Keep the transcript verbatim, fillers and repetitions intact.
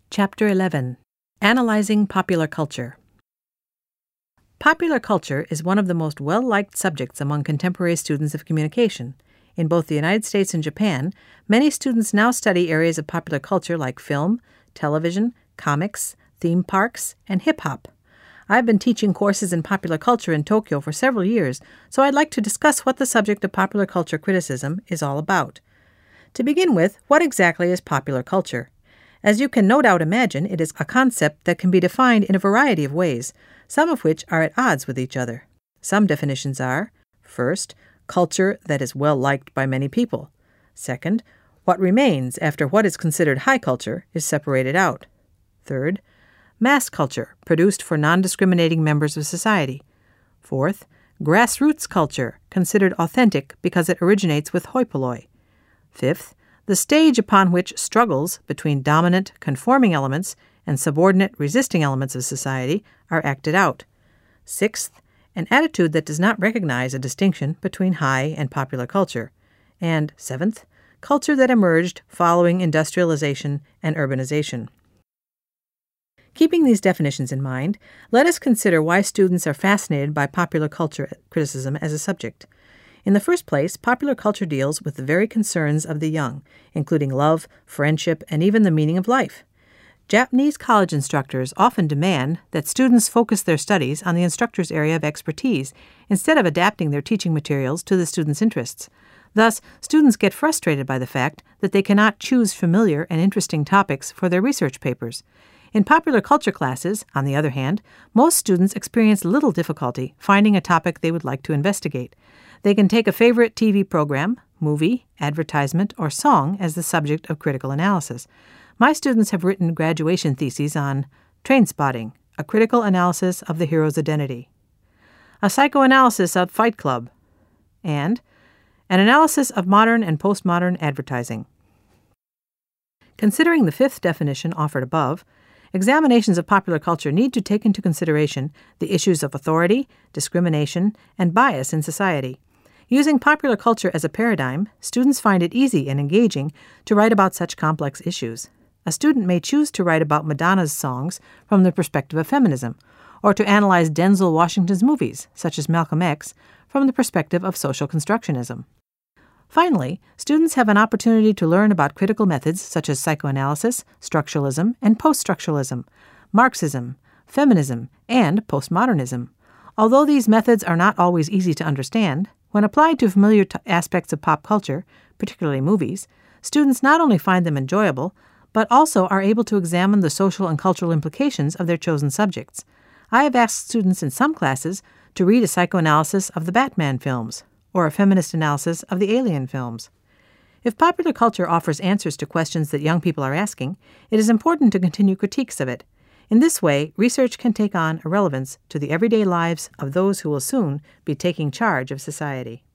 Chapter eleven. Analyzing Popular Culture. Popular culture is one of the most well-liked subjects among contemporary students of communication. In both the United States and Japan, many students now study areas of popular culture like film, television, comics, theme parks, and hip-hop. I've been teaching courses in popular culture in Tokyo for several years, so I'd like to discuss what the subject of popular culture criticism is all about. To begin with, what exactly is popular culture? As you can no doubt imagine, it is a concept that can be defined in a variety of ways, some of which are at odds with each other. Some definitions are, first, culture that is well liked by many people. Second, what remains after what is considered high culture is separated out. Third, mass culture, produced for non-discriminating members of society. Fourth, grassroots culture, considered authentic because it originates with hoi polloi. Fifth, the stage upon which struggles between dominant, conforming elements and subordinate, resisting elements of society are acted out. Sixth, an attitude that does not recognize a distinction between high and popular culture. And seventh, culture that emerged following industrialization and urbanization. Keeping these definitions in mind, let us consider why students are fascinated by popular culture criticism as a subject. In the first place, popular culture deals with the very concerns of the young, including love, friendship, and even the meaning of life. Japanese college instructors often demand that students focus their studies on the instructor's area of expertise instead of adapting their teaching materials to the students' interests. Thus, students get frustrated by the fact that they cannot choose familiar and interesting topics for their research papers. In popular culture classes, on the other hand, most students experience little difficulty finding a topic they would like to investigate. They can take a favorite T V program, movie, advertisement, or song as the subject of critical analysis. My students have written graduation theses on Trainspotting, a critical analysis of the hero's identity, a psychoanalysis of Fight Club, and an analysis of modern and postmodern advertising. Considering the fifth definition offered above, examinations of popular culture need to take into consideration the issues of authority, discrimination, and bias in society. Using popular culture as a paradigm, students find it easy and engaging to write about such complex issues. A student may choose to write about Madonna's songs from the perspective of feminism, or to analyze Denzel Washington's movies, such as Malcolm X, from the perspective of social constructionism. Finally, students have an opportunity to learn about critical methods such as psychoanalysis, structuralism, and post-structuralism, Marxism, feminism, and postmodernism. Although these methods are not always easy to understand, when applied to familiar t- aspects of pop culture, particularly movies, students not only find them enjoyable, but also are able to examine the social and cultural implications of their chosen subjects. I have asked students in some classes to read a psychoanalysis of the Batman films, or a feminist analysis of the Alien films. If popular culture offers answers to questions that young people are asking, it is important to continue critiques of it. In this way, research can take on a relevance to the everyday lives of those who will soon be taking charge of society.